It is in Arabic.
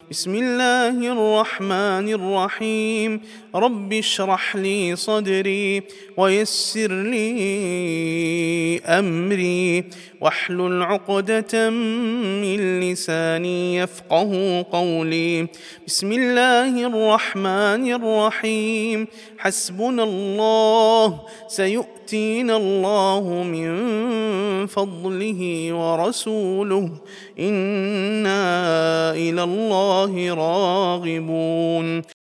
بسم الله الرحمن الرحيم رب اشرح لي صدري ويسر لي أمري واحلل عقدة من لساني يفقه قولي. بسم الله الرحمن الرحيم حسبنا الله سيؤتينا الله من فضله ورسوله إنا إلى الله راغبون.